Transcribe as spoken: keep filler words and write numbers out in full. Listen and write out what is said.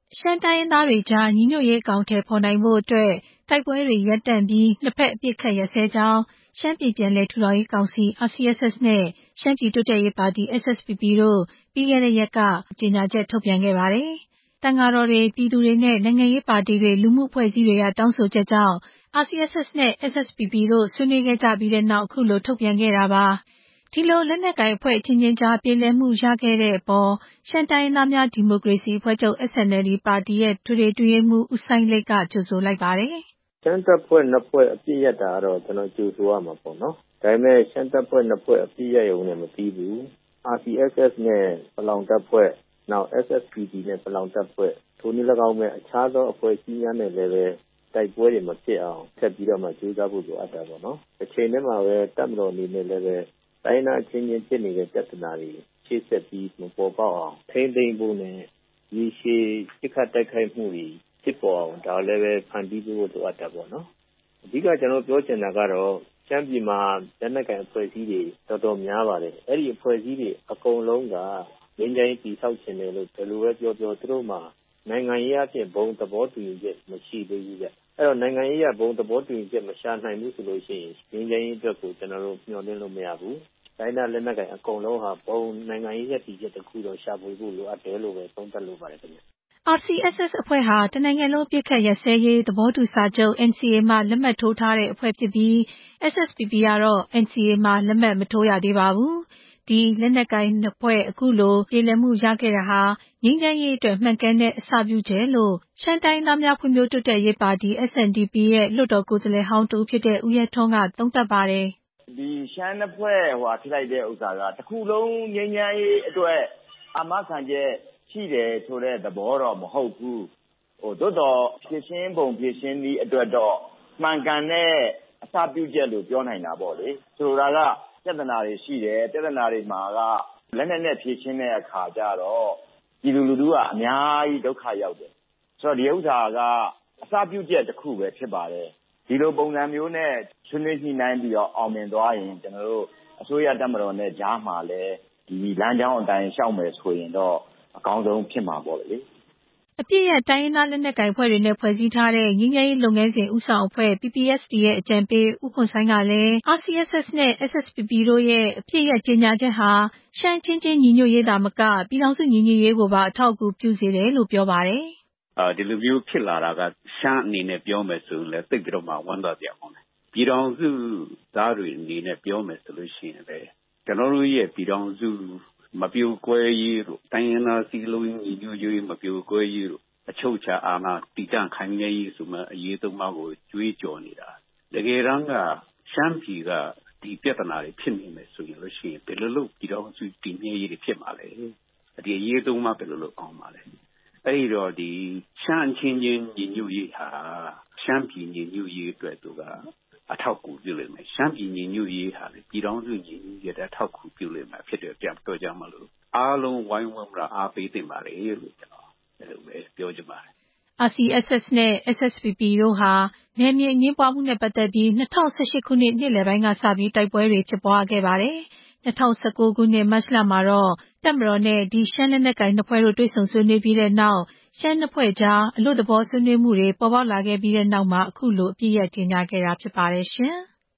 ရှမ်းတိုင်းရင်းသားတွေကြားညီညွတ်ရေးအကောင်အထည်ဖော်နိုင်ဖို့အတွက်တိုက်ပွဲတွေရပ်တန့်ပြီးနှစ်ဖက်အပစ်အခတ်ရပ်စဲကြောင်းရှမ်းပြည်ပြန်လည်ထူထောင်ရေးကောင်စီ အာရ်စီ အက်စ် အက်စ် နဲ့ရှမ်းပြည်တိုးတက်ရေးပါတီ အက်စ် အက်စ် ပီ ပီ တို့ပြီးခဲ့တဲ့ရက်ကကြေညာချက်ထုတ်ပြန်ခဲ့ပါတယ်။သံဃာတော်တွေပြည်သူတွေနဲ့နိုင်ငံရေးပါတီတွေလူမှုအဖွဲ့အစည်းတွေကတောင်းဆိုချက်ကြောင့် အာရ်စီ အက်စ် အက်စ် နဲ့ အက်စ် အက်စ် ပီ ပီ တို့ဆွေးနွေးခဲ့ကြပြီးတဲ့နောက်အခုလိုထုတ်ပြန်ခဲ့တာပါ။ဒီလိုလက်နက်ကိုင်အဖွဲ့အချင်းချင်းကြားပြေလည်မှုရခဲ့တဲ့အပေါ်ရှမ်းတိုင်းရင်းသားများဒီမိုကရေစီအဖွဲ့ချုပ် အက်စ် အန် အယ်လ် ဒီ ပါတီရဲ့အထွေထွေအတွင်းရေးမှူးဦးစိုင်းလိတ်ကကြိုဆိုလိုက်ပါတယ်။ရှမ်းတပ်ဖွဲ့နှစ်ဖွဲ့အပစ်ရပ်တာကတော့ကျွန်တော်ကြိုဆိုရမှာပေါ့နော်။ဒါပေမဲ့ရှမ်းတပ်ဖွဲ့နှစ်ဖွဲ့အပစ်ရပ်ရုံနဲ့မပြီးဘူး။ အာရ်စီ အက်စ် အက်စ် နဲ့ပလောင်တပ်ဖွဲ့နောက် အက်စ် အက်စ် ပီ ပီ နဲ့ပလောင်တပ်ဖွဲ့ထိုနည်း၎င်းပဲအခြားသောအဖွဲ့အစည်းများနဲ့လည်းပဲတိုက်ပွဲတွေမဖြစ်အောင်ဆက်ပြီးတော့မှကြိုးစားဖို့လိုအပ်တာပေါ့နော်။တစ်ချိန်တည်းမှာပဲတပ်မတော်အနေနဲ့လည်းပဲတိုင်းရင်းသားအချင်းချင်းဖြစ်နေတဲ့ပြဿနာတွေရှေ့ဆက်ပြီးမပေါ်ပေါက်အောင်ထိန်းသိမ်းဖို့နဲ့ရေရှည်ပစ်ခတ်တိုက်ခိုက်မှုတွေဖြစ်ပေါ်အောင်ဒါလည်းပဲဖန်တီးဖို့လိုအပ်တာပေါ့နော်။အဓိကကျွန်တော်ပြောချင်တာကတော့ရှမ်းပြည်မှာလက်နက်ကိုင်အဖွဲ့အစည်းတွေတော်တော်များပါတယ်။အဲ့ဒီအဖွဲ့အစည်းတွေအကုန်လုံးကငြိမ်းချမ်းရေးတည်ဆောက်ခြင်းတယ်လို့ဘယ်လိုပဲပြောပြောသူတို့မှာနိုင်ငံရေးအဖြစ်ဘုံသဘောတူညီချက်မရှိသေးဘူးဗျ။အဲ့တော့နိုင်ငံရေးအဘုံသဘောတူညီချက်မရှာနိုင်ဘူးဆိုလို့ရှိရင်ငြိမ်းချမ်းရေးအတွက်ကိုကျွန်တော်တို့မျှော်လင့်လို့မရဘူး။တိုင်းဒေသလက်နက်ကိုင်အကုန်လုံးဟာဘုံနိုင်ငံရေးရပ်တည်ချက်တစ်ခုတော့ရှာဖွေဖို့လိုအပ်တယ်လို့ပဲသုံးသပ်လိုပါတယ်ခင်ဗျ။အာရ်စီ အက်စ် အက်စ် အဖွဲ့ဟာတနိုင်ငံလုံးအပစ်အခတ်ရပ်စဲရေးသဘောတူစာချုပ် အန် စီ အေ မှာလက်မှတ်ထိုးထားတဲ့အဖွဲ့ဖြစ်ပြီး အက်စ် အက်စ် ပီ ပီ ကတော့ အန် စီ အေ မှာလက်မှတ်မထိုးရသေးပါဘူး။ဒီလက်နက်ကိုင်နှစ်ဖွဲ့အခုလိုပြေလည်မှုရခဲ့တာဟာငြိမ်းချမ်းရေးအတွက်မှန်ကန်တဲ့အစပြုချက်လို့ရှမ်းတိုင်းရင်းသားများဖွံ့ဖြိုးတိုးတက်ရေးပါတီ အက်စ် အန် ဒီ ပီ ရဲ့လွှတ်တော်ကိုယ်စားလှယ်ဟောင်းတစ်ဦးဖြစ်တဲ့ဦးရဲထွန်းကသုံးသပ်ပါတယ်။ဒီရှမ်းနှစ်ဖွဲ့ဟိုဖြစ်လိုက်တဲ့ဥစ္စာကတစ်ခုလုံးငြိမ်းချမ်းရေးအတွက်အာမခံချက်ရှိတယ်ဆိုတဲ့သဘောတော့မဟုတ်ဘူးဟိုသို့တော်ဖြစ်ရှင်းပုံဖြစ်ရှင်းနည်းအတွက်တော့မှန်ကန်တဲ့အစပြုချက်လို့ပြောနိုင်တာပေါ့လေဆိုလိုတာကပြဿနာတွေရှိတယ်ပြဿနာတွေမှာကလက်နက်နဲ့ဖြေရှင်းတဲ့အခါကျတော့ပြည်သူလူထုကအများကြီးဒုက္ခရောက်တယ်ဆိုတော့ဒီဥစ္စာကအစပြုချက်တစ်ခုပဲဖြစ်ပါတယ်ဒီလိုပုံစံမျိုးနဲ့ဆွေးနွေးညှိနှိုင်းပြီးတော့အောင်မြင်သွားရင်ကျွန်တော်တို့အစိုးရတပ်မတော်နဲ့ကြားမှာလည်းဒီလမ်းကြောင်းအတိုင်းရှောက်မယ်ဆိုရင်တော့အကောင်းဆုံးဖြစ်မှာပေါ့လေအပြည့်ရဲ့တိုင်းရင်းသားလက်နက်ကိုင်အဖွဲ့တွေနဲ့ဖွဲ့စည်းထားတဲ့ငြိမ်းချမ်းရေးလုပ်ငန်းစဉ်ဦးဆောင်အဖွဲ့ ပီ ပီ အက်စ် တီ ရဲ့အကြံပေးဦးခွန်ဆိုင်းကလည်း အာရ်စီ အက်စ် အက်စ် နဲ့ အက်စ် အက်စ် ပီ ပီ တို့ရဲ့အပြည့်ရဲ့ကြေညာချက်ဟာရှမ်းချင်းချင်းညီညွတ်ရေးသာမကပြည်ထောင်စုညီညွတ်ရေးကိုပါအထောက်အကူပြုစေတယ်လို့ပြောပါတယ်။အာဒီလိုမျိုးဖြစ်လာတာကရှမ်းအနေနဲ့ပြောမယ်ဆိုရင်လည်းသိပြီးတော့မှဝမ်းသာစရာကောင်းတယ်။ပြည်ထောင်စုသားတွေအနေနဲ့ပြောမယ်ဆိုလို့ရှိရင်လည်းကျွန်တော်တို့ရဲ့ပြည်ထောင်စုမပြိုကွဲရေးတို့တိုင်းရင်းသားစည်းလုံးညီညွတ်ရေးမပြိုကွဲရေးတို့အချုပ်အခြာအာဏာတည်တံ့ခိုင်မြဲရေးဆိုမှအရေးသုံးပါးကိုကြွေးကြော်နေတာတကယ်တမ်းကရှမ်းပြည်ကဒီပြဿနာတွေဖြစ်နေမယ်ဆိုရင်လို့ရှိရင်ဘယ်လိုလုပ်ပြည်ထောင်စုတည်မြဲရေးတွေဖြစ်မှာလဲဒီအရေးသုံးပါးဘယ်လိုလုပ်အောင်မှာလဲအဲ့ဒီတော့ဒီရှမ်းချင်းချင်းညီညွတ်ရေးဟာရှမ်းပြည်ညီညွတ်ရေးအတွက်သူကအထောက်အကူပြုလိမ့်မယ်ရှမ်းပြည်ညီညွတ်ရေးဟာလေပြည်ထောင်စုညီညွတ်ရေးတဲ့အထောက်အကူပြုလိမ့်မယ်ဖြစ်တဲ့ပြန်ပြောကြမှာလို့အားလုံးဝိုင်းဝန်းပြီးအားပေးသင့်ပါလေလို့ကျွန်တော်အဲ့လိုပဲပြောချင်ပါတယ်အာရ်စီ အက်စ် အက်စ် နဲ့ အက်စ် အက်စ် ပီ ပီ တို့ဟာနယ်မြေအငြင်းပွားမှုနဲ့ပတ်သက်ပြီး၂၀၁၈ခုနှစ်နှစ်လယ်ပိုင်းကစပြီးတိုက်ပွဲတွေဖြစ်ပွားခဲ့ပါတယ်။၂၀၁၉ခုနှစ်မတ်လမှာတော့တပ်မတော်နဲ့ဒီရှမ်းလက်နက်ကိုင်နှစ်ဖွဲ့တို့တွေ့ဆုံဆွေးနွေးပြီးတဲ့နောက်ရှမ်းနှစ်ဖွဲ့ကြားအလွတ်သဘောဆွေးနွေးမှုတွေပေါ်ပေါက်လာခဲ့ပြီးတဲ့နောက်မှာအခုလိုအပြည့်အဝကြေညာခဲ့တာဖြစ်ပါတယ်ရှင်။